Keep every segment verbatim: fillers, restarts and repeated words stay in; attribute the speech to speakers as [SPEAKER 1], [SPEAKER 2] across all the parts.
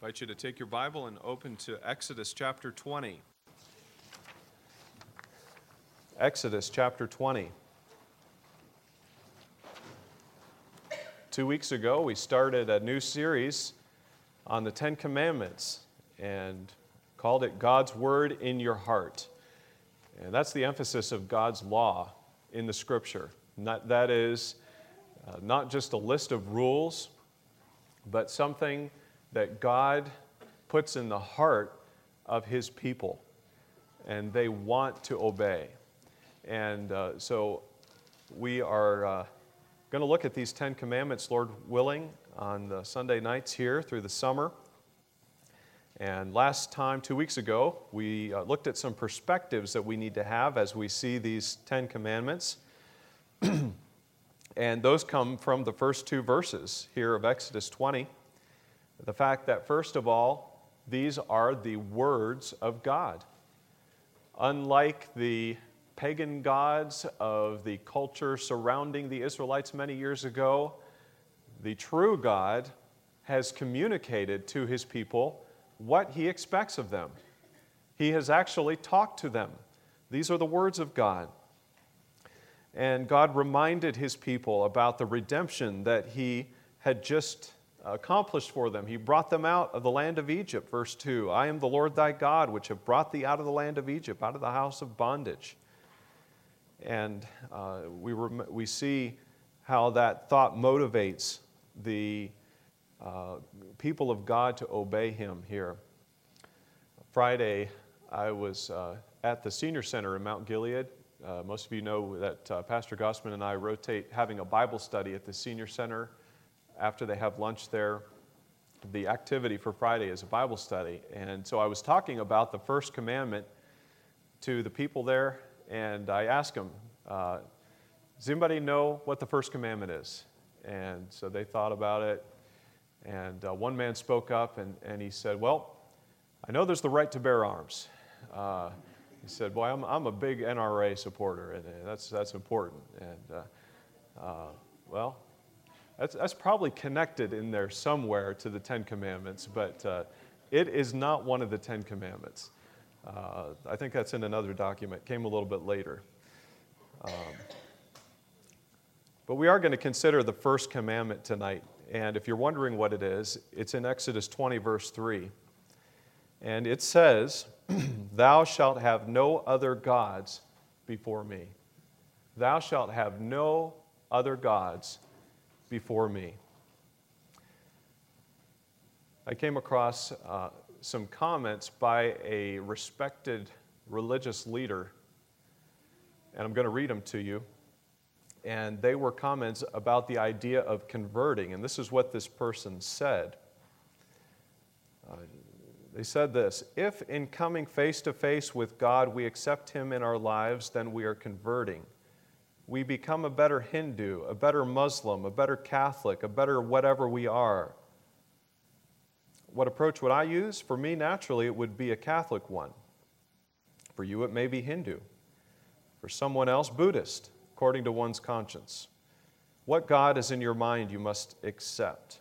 [SPEAKER 1] I invite you to take your Bible and open to Exodus chapter twenty. Exodus chapter twenty. Two weeks ago, we started a new series on the Ten Commandments and called it God's Word in Your Heart. And that's the emphasis of God's law in the Scripture. Not, that is uh, not just a list of rules, but something that God puts in the heart of His people, and they want to obey. And uh, so we are uh, going to look at these Ten Commandments, Lord willing, on the Sunday nights here through the summer. And last time, two weeks ago, we uh, looked at some perspectives that we need to have as we see these Ten Commandments. And those come from the first two verses here of Exodus twenty. The fact that, first of all, these are the words of God. Unlike the pagan gods of the culture surrounding the Israelites many years ago, the true God has communicated to His people what He expects of them. He has actually talked to them. These are the words of God. And God reminded His people about the redemption that He had just accomplished for them. He brought them out of the land of Egypt, verse two. I am the Lord thy God, which have brought thee out of the land of Egypt, out of the house of bondage. And uh, we, rem- we see how that thought motivates the uh, people of God to obey Him here. Friday, I was uh, at the Senior Center in Mount Gilead. Uh, most of you know that uh, Pastor Gossman and I rotate having a Bible study at the Senior Center. After they have lunch there, the activity for Friday is a Bible study. And so I was talking about the first commandment to the people there, and I asked them, uh, does anybody know what the first commandment is? And so they thought about it, and uh, one man spoke up, and, and he said, well, I know there's the right to bear arms. Uh, he said, boy, I'm, I'm a big N R A supporter, and that's, that's important. And, uh, uh, well, That's, that's probably connected in there somewhere to the Ten Commandments, but uh, it is not one of the Ten Commandments. Uh, I think that's in another document. Came a little bit later. Um, but we are going to consider the first commandment tonight. And if you're wondering what it is, it's in Exodus twenty, verse three. And it says, thou shalt have no other gods before me. Thou shalt have no other gods before me. I came across uh, some comments by a respected religious leader, and I'm going to read them to you. And they were comments about the idea of converting, and this is what this person said. Uh, they said this: if in coming face to face with God we accept Him in our lives, then we are converting. We become a better Hindu, a better Muslim, a better Catholic, a better whatever we are. What approach would I use? For me, naturally, it would be a Catholic one. For you, it may be Hindu. For someone else, Buddhist, according to one's conscience. What God is in your mind, you must accept.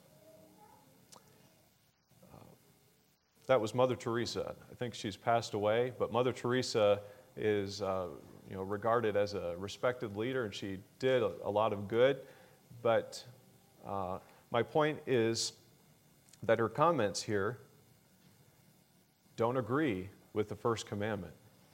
[SPEAKER 1] Uh, that was Mother Teresa. I think she's passed away, but Mother Teresa is Uh, you know, regarded as a respected leader, and she did a, a lot of good. But uh, my point is that her comments here don't agree with the first commandment.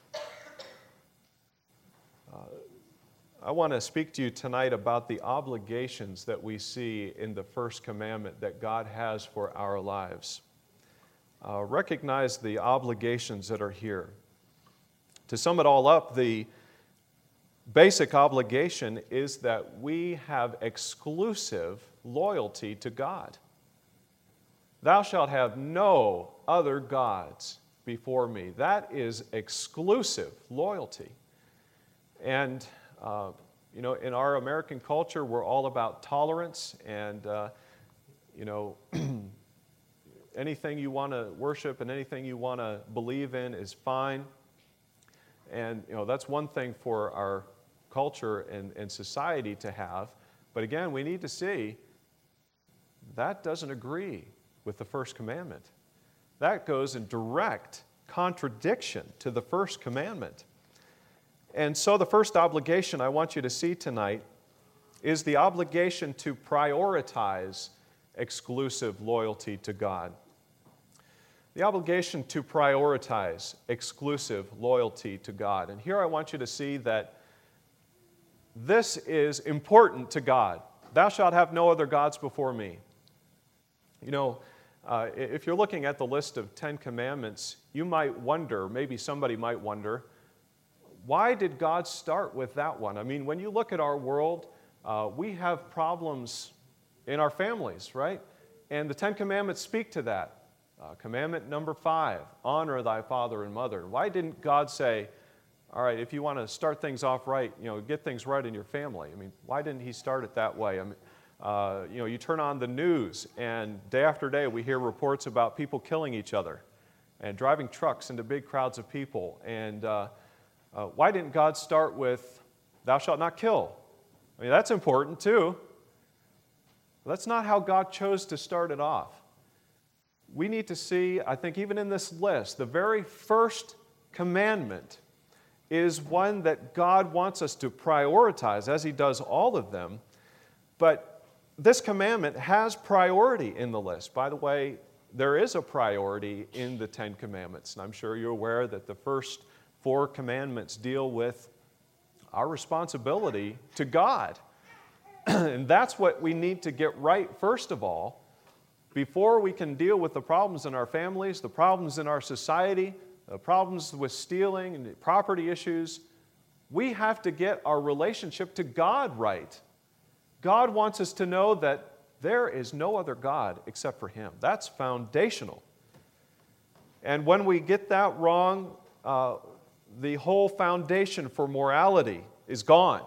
[SPEAKER 1] Uh, I want to speak to you tonight about the obligations that we see in the first commandment that God has for our lives. Uh, recognize the obligations that are here. To sum it all up, the basic obligation is that we have exclusive loyalty to God. Thou shalt have no other gods before me. That is exclusive loyalty. And, uh, you know, in our American culture, we're all about tolerance, and, uh, you know, anything you want to worship and anything you want to believe in is fine. And, you know, that's one thing for our culture and, and society to have. But again, we need to see that doesn't agree with the first commandment. that goes in direct contradiction to the first commandment. And so the first obligation I want you to see tonight is the obligation to prioritize exclusive loyalty to God. The obligation to prioritize exclusive loyalty to God. And here I want you to see that this is important to God. Thou shalt have no other gods before me. You know, uh, if you're looking at the list of Ten Commandments, you might wonder, maybe somebody might wonder, why did God start with that one? I mean, when you look at our world, uh, we have problems in our families, right? And the Ten Commandments speak to that. Uh, commandment number five, honor thy father and mother. Why didn't God say, all right, if you want to start things off right, you know, get things right in your family? I mean, why didn't he start it that way? I mean, uh, you know, you turn on the news, and day after day we hear reports about people killing each other and driving trucks into big crowds of people. And uh, uh, why didn't God start with, thou shalt not kill? I mean, that's important too. That's not how God chose to start it off. We need to see, I think even in this list, the very first commandment is one that God wants us to prioritize, as He does all of them. But this commandment has priority in the list. By the way, there is a priority in the Ten Commandments. And I'm sure you're aware that the first four commandments deal with our responsibility to God. And that's what we need to get right, first of all, before we can deal with the problems in our families, the problems in our society, the problems with stealing and property issues. We have to get our relationship to God right. God wants us to know that there is no other God except for Him. That's foundational. And when we get that wrong, uh, the whole foundation for morality is gone.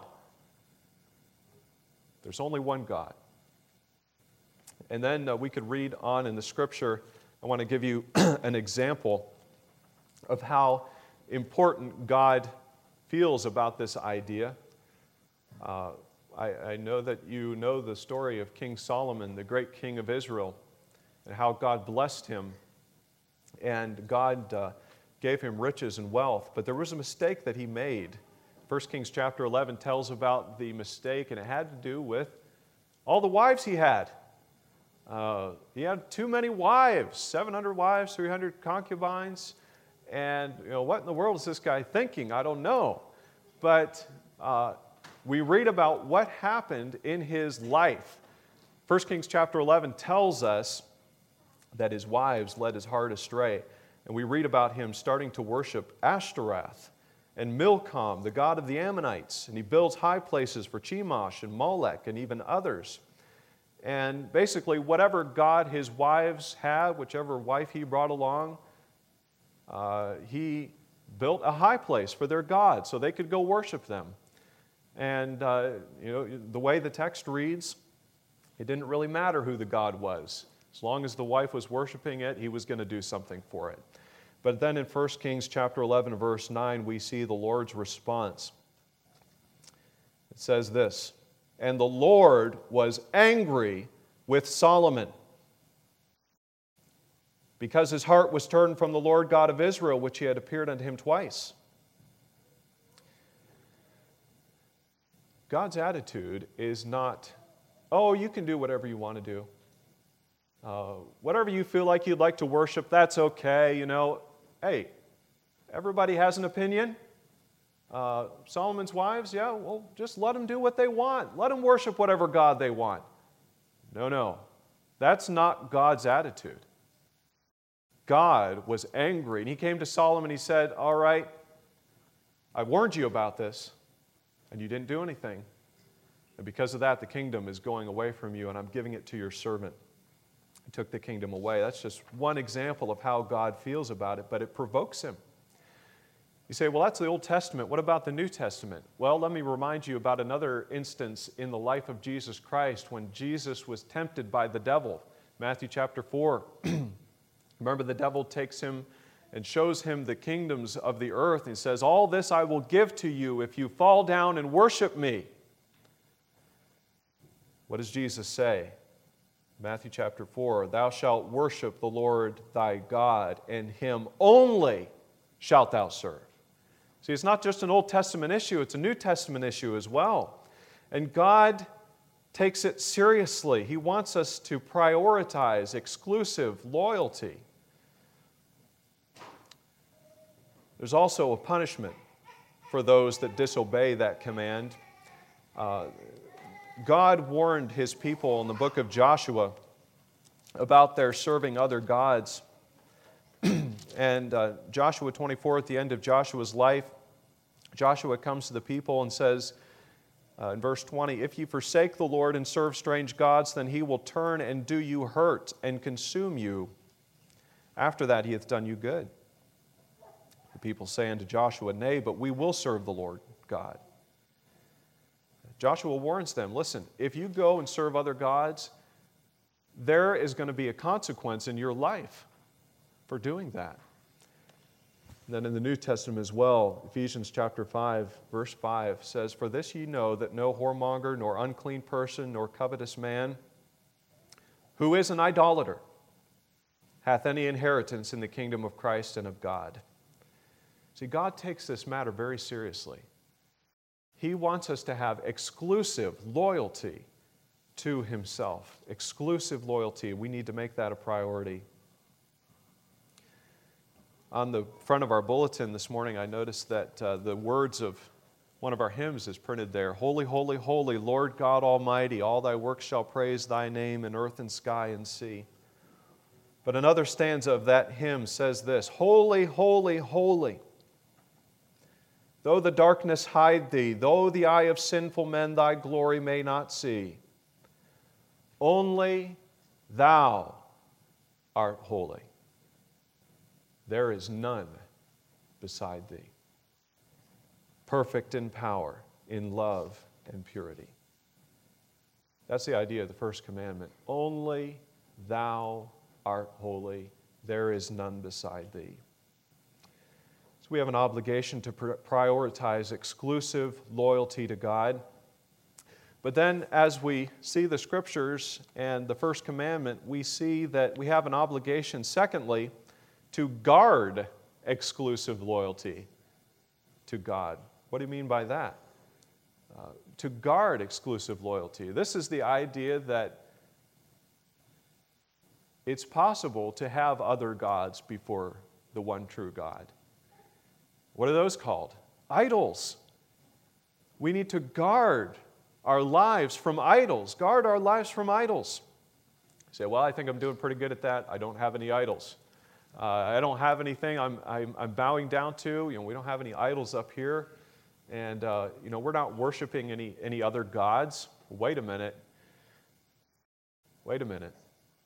[SPEAKER 1] There's only one God. And then uh, we could read on in the Scripture. I want to give you an example of how important God feels about this idea. Uh, I, I know that you know the story of King Solomon, the great king of Israel, and how God blessed him. And God uh, gave him riches and wealth. But there was a mistake that he made. First Kings chapter eleven tells about the mistake, and it had to do with all the wives he had. Uh, he had too many wives, seven hundred wives, three hundred concubines, and you know, what in the world is this guy thinking? I don't know. But uh, we read about what happened in his life. First Kings chapter eleven tells us that his wives led his heart astray. And we read about him starting to worship Ashtaroth and Milcom, the god of the Ammonites. And he builds high places for Chemosh and Molech and even others. And basically, whatever god his wives had, whichever wife he brought along, uh, he built a high place for their god so they could go worship them. And uh, you know, the way the text reads, it didn't really matter who the god was. As long as the wife was worshiping it, he was going to do something for it. But then in First Kings chapter eleven, verse nine, we see the Lord's response. It says this, "And the Lord was angry with Solomon, because his heart was turned from the Lord God of Israel, which he had appeared unto him twice." God's attitude is not, oh, you can do whatever you want to do. Uh, whatever you feel like you'd like to worship, that's okay, you know. Hey, everybody has an opinion. Uh, Solomon's wives, yeah, well, just let them do what they want. Let them worship whatever God they want. No, no. That's not God's attitude. God was angry, and he came to Solomon and he said, all right, I warned you about this, and you didn't do anything. And because of that, the kingdom is going away from you, and I'm giving it to your servant. He took the kingdom away. That's just one example of how God feels about it, but it provokes him. You say, well, that's the Old Testament. What about the New Testament? Well, let me remind you about another instance in the life of Jesus Christ when Jesus was tempted by the devil. Matthew chapter four. Remember, the devil takes him and shows him the kingdoms of the earth. And he says, all this I will give to you if you fall down and worship me. What does Jesus say? Matthew chapter four, thou shalt worship the Lord thy God, and him only shalt thou serve. See, it's not just an Old Testament issue, it's a New Testament issue as well. And God takes it seriously. He wants us to prioritize exclusive loyalty. There's also a punishment for those that disobey that command. Uh, God warned His people in the book of Joshua about their serving other gods. And uh, Joshua twenty-four, at the end of Joshua's life, Joshua comes to the people and says, uh, in verse twenty, if you forsake the Lord and serve strange gods, then He will turn and do you hurt and consume you. After that He hath done you good. The people say unto Joshua, nay, but we will serve the Lord God. Joshua warns them, listen, if you go and serve other gods, there is going to be a consequence in your life for doing that. And then in the New Testament as well, Ephesians chapter five, verse five says, for this ye know that no whoremonger, nor unclean person, nor covetous man, who is an idolater, hath any inheritance in the kingdom of Christ and of God. See, God takes this matter very seriously. He wants us to have exclusive loyalty to Himself. Exclusive loyalty. We need to make that a priority. On the front of our bulletin this morning, I noticed that uh, the words of one of our hymns is printed there. Holy, holy, holy, Lord God Almighty, all Thy works shall praise Thy name in earth and sky and sea. But another stanza of that hymn says this, holy, holy, holy, though the darkness hide Thee, though the eye of sinful men Thy glory may not see, only Thou art holy. There is none beside Thee. Perfect in power, in love and purity. That's the idea of the first commandment. Only Thou art holy. There is none beside Thee. So we have an obligation to prioritize exclusive loyalty to God. But then as we see the Scriptures and the first commandment, we see that we have an obligation, secondly, to guard exclusive loyalty to God. What do you mean by that? Uh, to guard exclusive loyalty. This is the idea that it's possible to have other gods before the one true God. What are those called? Idols. We need to guard our lives from idols. Guard our lives from idols. You say, well, I think I'm doing pretty good at that. I don't have any idols. Uh, I don't have anything I'm, I'm, I'm bowing down to. You know, we don't have any idols up here. And, uh, you know, we're not worshiping any, any other gods. Wait a minute. Wait a minute.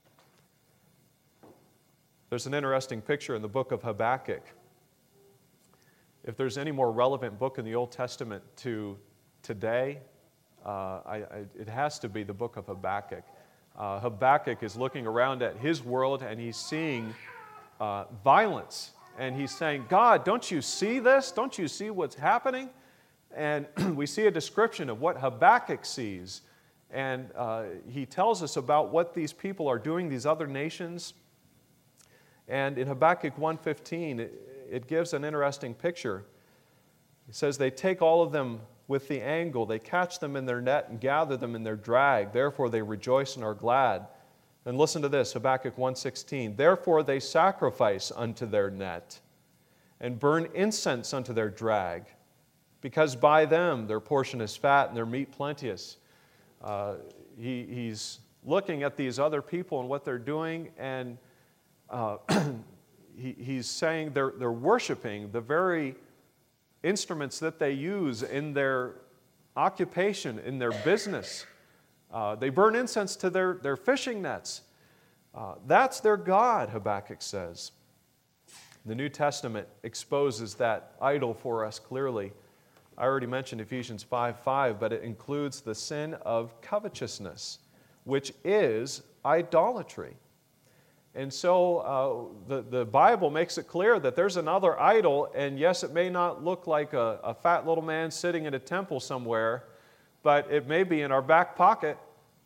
[SPEAKER 1] There's an interesting picture in the book of Habakkuk. If there's any more relevant book in the Old Testament to today, uh, I, I, it has to be the book of Habakkuk. Uh, Habakkuk is looking around at his world and he's seeing uh, violence. And he's saying, God, don't you see this? Don't you see what's happening? And we see a description of what Habakkuk sees. And uh, he tells us about what these people are doing, these other nations. And in Habakkuk one fifteen, it, it gives an interesting picture. It says, they take all of them with the angle, they catch them in their net and gather them in their drag. Therefore they rejoice and are glad. And listen to this, Habakkuk one sixteen. Therefore they sacrifice unto their net and burn incense unto their drag, because by them their portion is fat and their meat plenteous. Uh, he, he's looking at these other people and what they're doing, and uh, he, he's saying they're, they're worshiping the very instruments that they use in their occupation, in their business. Uh, they burn incense to their, their fishing nets. Uh, that's their God, Habakkuk says. The New Testament exposes that idol for us clearly. I already mentioned Ephesians five five, but it includes the sin of covetousness, which is idolatry. And so uh, the, the Bible makes it clear that there's another idol, and yes, it may not look like a, a fat little man sitting in a temple somewhere, but it may be in our back pocket.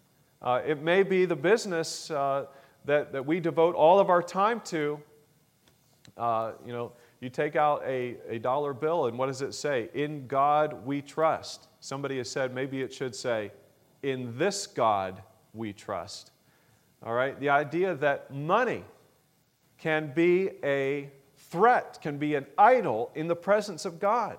[SPEAKER 1] Uh, it may be the business uh, that, that we devote all of our time to. Uh, you know, you take out a, a dollar bill, and what does it say? In God we trust. Somebody has said maybe it should say, in this God we trust. All right? The idea that money can be a threat, can be an idol in the presence of God.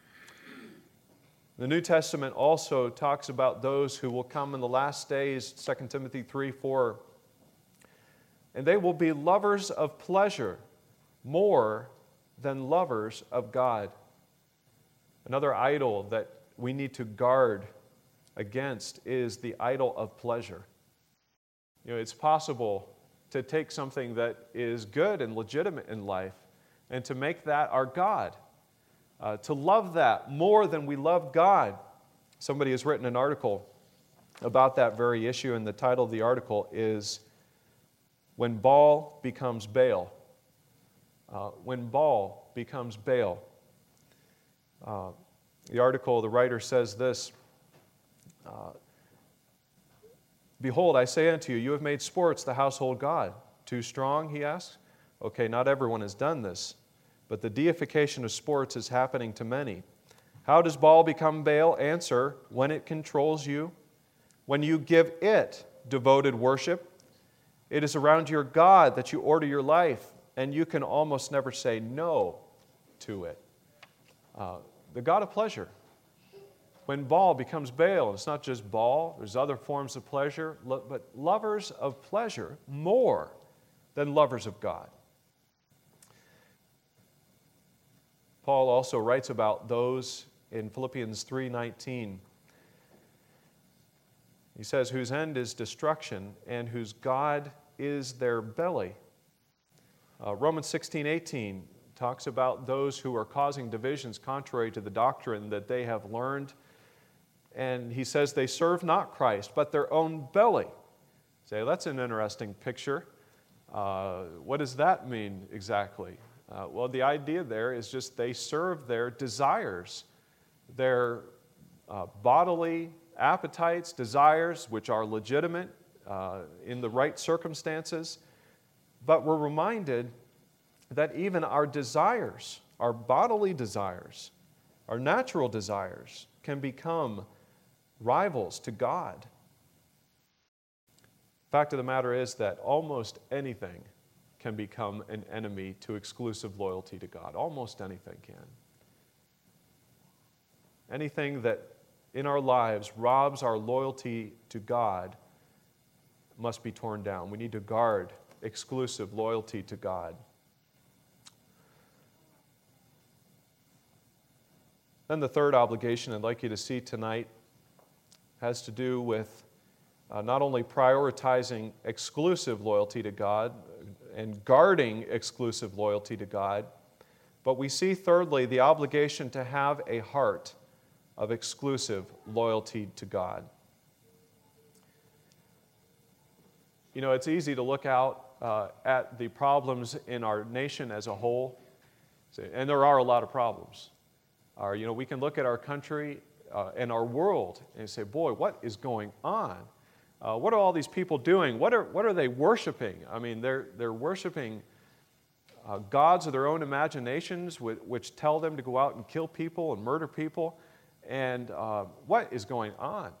[SPEAKER 1] The New Testament also talks about those who will come in the last days, Second Timothy three, four, and they will be lovers of pleasure more than lovers of God. Another idol that we need to guard against is the idol of pleasure. You know, it's possible to take something that is good and legitimate in life and to make that our God, uh, to love that more than we love God. Somebody has written an article about that very issue, and the title of the article is When Baal Becomes Baal. Uh, when Baal becomes Baal. Uh, the article, the writer says this, uh, Behold, I say unto you, you have made sports the household god. Too strong, he asks? Okay, not everyone has done this, but the deification of sports is happening to many. How does Baal become Baal? Answer, when it controls you, when you give it devoted worship. It is around your God that you order your life, and you can almost never say no to it. Uh, the God of pleasure. When Baal becomes Baal, it's not just Baal, there's other forms of pleasure, but lovers of pleasure more than lovers of God. Paul also writes about those in Philippians three nineteen. He says, whose end is destruction and whose God is their belly. Uh, Romans sixteen eighteen talks about those who are causing divisions contrary to the doctrine that they have learned. And he says they serve not Christ, but their own belly. Say, that's an interesting picture. Uh, what does that mean exactly? Uh, well, the idea there is just they serve their desires, their uh, bodily appetites, desires, which are legitimate uh, in the right circumstances. But we're reminded that even our desires, our bodily desires, our natural desires, can become rivals to God. Fact of the matter is that almost anything can become an enemy to exclusive loyalty to God. Almost anything can. Anything that in our lives robs our loyalty to God must be torn down. We need to guard exclusive loyalty to God. Then the third obligation I'd like you to see tonight has to do with uh, not only prioritizing exclusive loyalty to God and guarding exclusive loyalty to God, but we see thirdly the obligation to have a heart of exclusive loyalty to God. You know, it's easy to look out uh, at the problems in our nation as a whole, and there are a lot of problems. Uh, you know, we can look at our country uh, and our world and say, boy, what is going on? Uh, what are all these people doing? What are, what are they worshiping? I mean, they're, they're worshiping uh, gods of their own imaginations, which, which tell them to go out and kill people and murder people. And uh, what is going on?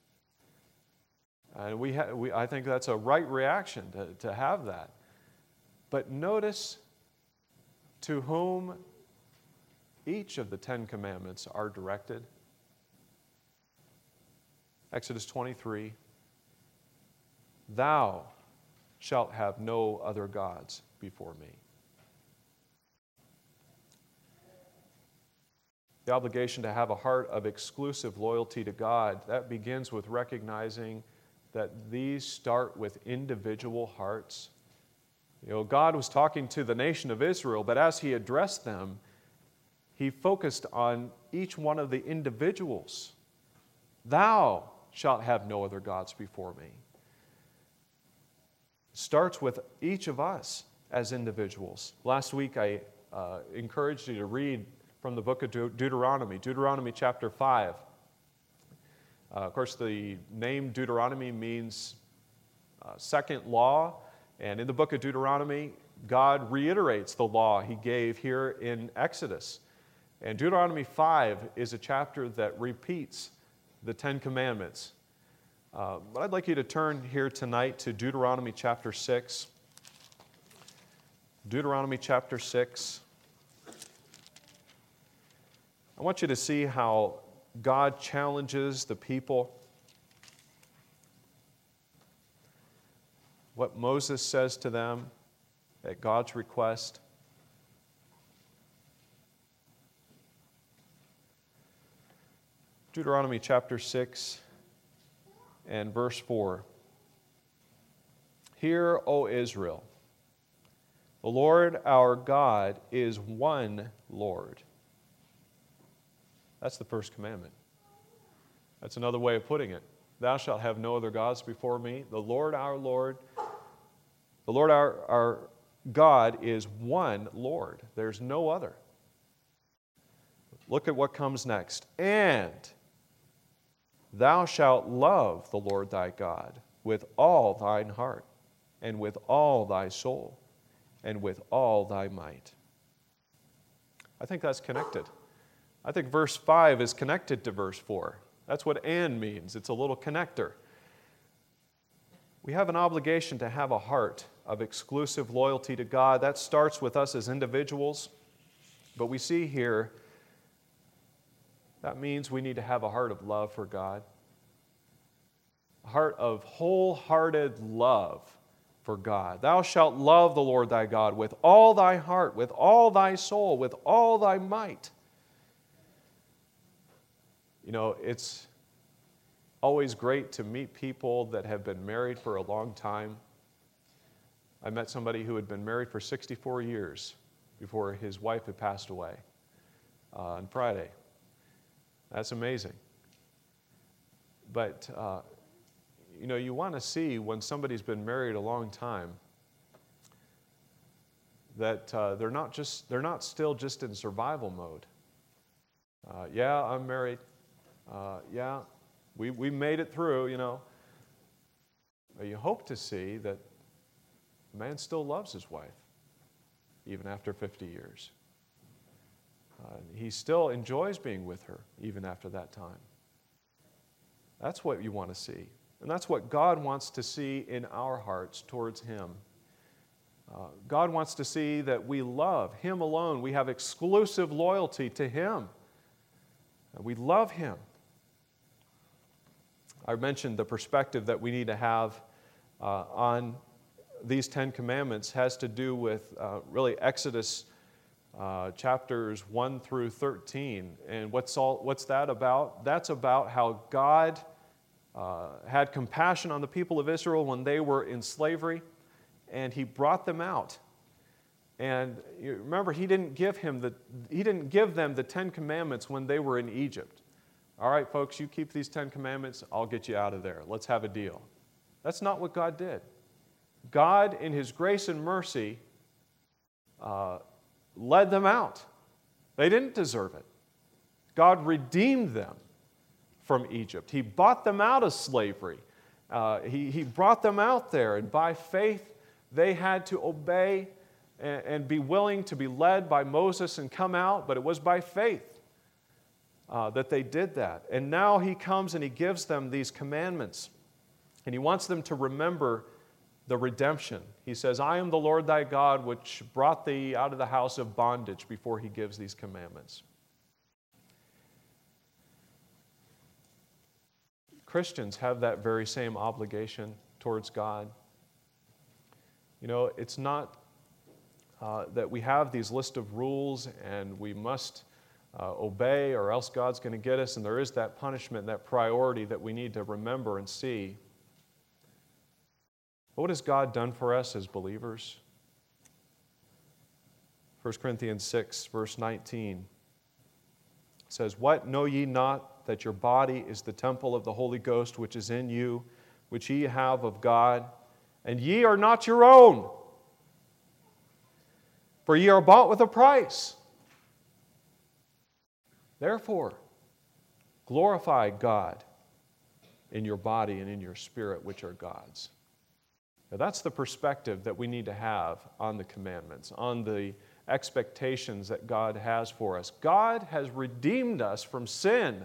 [SPEAKER 1] And we, ha- we I think that's a right reaction to, to have that. But notice to whom each of the Ten Commandments are directed. Exodus twenty-three, thou shalt have no other gods before me. The obligation to have a heart of exclusive loyalty to God, that begins with recognizing that these start with individual hearts. You know, God was talking to the nation of Israel, but as He addressed them, He focused on each one of the individuals. Thou shalt have no other gods before me. It starts with each of us as individuals. Last week I uh, encouraged you to read from the book of De- Deuteronomy, Deuteronomy chapter five. Uh, of course, the name Deuteronomy means uh, second law, and in the book of Deuteronomy, God reiterates the law he gave here in Exodus. And Deuteronomy five is a chapter that repeats the Ten Commandments. Uh, but I'd like you to turn here tonight to Deuteronomy chapter six. Deuteronomy chapter six. I want you to see how God challenges the people. What Moses says to them at God's request. Deuteronomy chapter six and verse four. Hear, O Israel, the Lord our God is one Lord. That's the first commandment. That's another way of putting it. Thou shalt have no other gods before me. The Lord our Lord, the Lord our, our God is one Lord. There's no other. Look at what comes next. And thou shalt love the Lord thy God with all thine heart, and with all thy soul, and with all thy might. I think that's connected. I think verse five is connected to verse four. That's what and means. It's a little connector. We have an obligation to have a heart of exclusive loyalty to God. That starts with us as individuals. But we see here, that means we need to have a heart of love for God. A heart of wholehearted love for God. Thou shalt love the Lord thy God with all thy heart, with all thy soul, with all thy might. You know, it's always great to meet people that have been married for a long time. I met somebody who had been married for sixty-four years before his wife had passed away uh, on Friday. That's amazing. But, uh, you know, you want to see when somebody's been married a long time that uh, they're not just, they're not still just in survival mode. Uh, yeah, I'm married. Uh, yeah, we, we made it through, you know. But you hope to see that a man still loves his wife, even after fifty years. Uh, he still enjoys being with her, even after that time. That's what you want to see. And that's what God wants to see in our hearts towards Him. Uh, God wants to see that we love Him alone. We have exclusive loyalty to Him. And we love Him. I mentioned the perspective that we need to have uh, on these Ten Commandments has to do with uh, really Exodus uh, chapters one through thirteen. And what's, all, what's that about? That's about how God uh, had compassion on the people of Israel when they were in slavery, and He brought them out. And you remember, He didn't give him the, He didn't give them the Ten Commandments when they were in Egypt. All right, folks, you keep these Ten Commandments, I'll get you out of there. Let's have a deal. That's not what God did. God, in His grace and mercy, uh, led them out. They didn't deserve it. God redeemed them from Egypt. He bought them out of slavery. Uh, he, he brought them out there, and by faith, they had to obey and, and be willing to be led by Moses and come out, but it was by faith. Uh, that they did that. And now He comes and He gives them these commandments. And He wants them to remember the redemption. He says, I am the Lord thy God, which brought thee out of the house of bondage, before He gives these commandments. Christians have that very same obligation towards God. You know, it's not uh, that we have these list of rules and we must Uh, obey, or else God's going to get us, and there is that punishment, that priority that we need to remember and see. But what has God done for us as believers? First Corinthians six, verse nineteen says, What, know ye not that your body is the temple of the Holy Ghost which is in you, which ye have of God, and ye are not your own? For ye are bought with a price. Therefore, glorify God in your body and in your spirit, which are God's. Now, that's the perspective that we need to have on the commandments, on the expectations that God has for us. God has redeemed us from sin.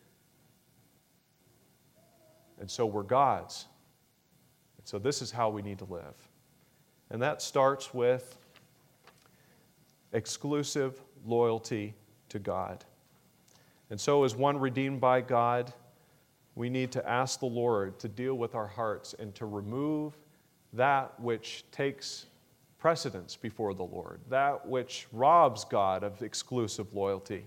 [SPEAKER 1] And so we're God's. And so this is how we need to live. And that starts with exclusive loyalty to God. And so as one redeemed by God, we need to ask the Lord to deal with our hearts and to remove that which takes precedence before the Lord, that which robs God of exclusive loyalty.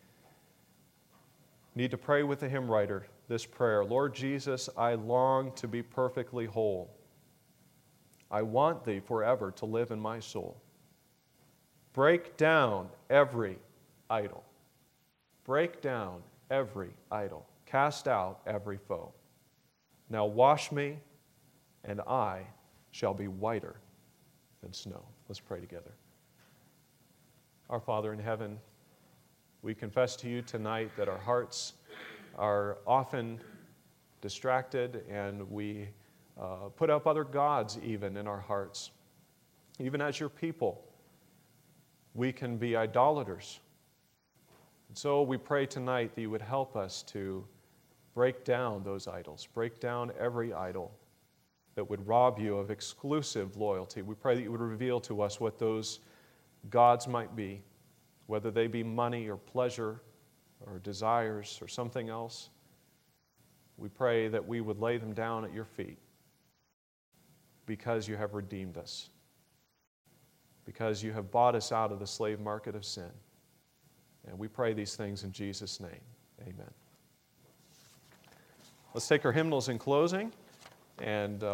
[SPEAKER 1] Need to pray with the hymn writer this prayer: Lord Jesus, I long to be perfectly whole. I want Thee forever to live in my soul. Break down every idol. Break down every idol. Cast out every foe. Now wash me, and I shall be whiter than snow. Let's pray together. Our Father in heaven, we confess to You tonight that our hearts are often distracted, and we uh, put up other gods even in our hearts. Even as Your people, we can be idolaters. And so we pray tonight that You would help us to break down those idols, break down every idol that would rob You of exclusive loyalty. We pray that You would reveal to us what those gods might be, whether they be money or pleasure or desires or something else. We pray that we would lay them down at Your feet because You have redeemed us, because You have bought us out of the slave market of sin. And we pray these things in Jesus' name. Amen. Let's take our hymnals in closing and uh,